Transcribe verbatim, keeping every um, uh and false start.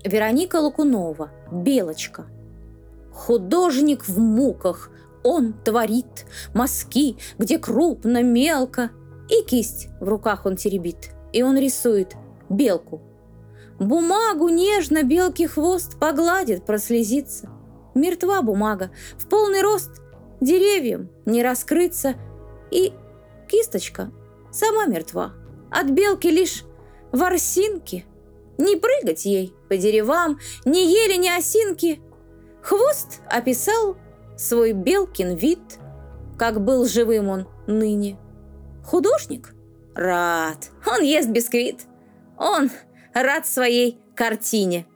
Вероника Лакунова, «Белочка». Художник в муках, он творит мазки, где крупно, мелко, и кисть в руках он теребит, и он рисует белку. Бумагу нежно белки хвост погладит, прослезится. Мертва бумага, в полный рост, деревьям не раскрыться, и кисточка сама мертва. От белки лишь ворсинки, не прыгать ей по деревам, ни ели, ни осинки. Хвост описал свой белкин вид, как был живым он ныне. Художник рад, он ест бисквит, он рад своей картине.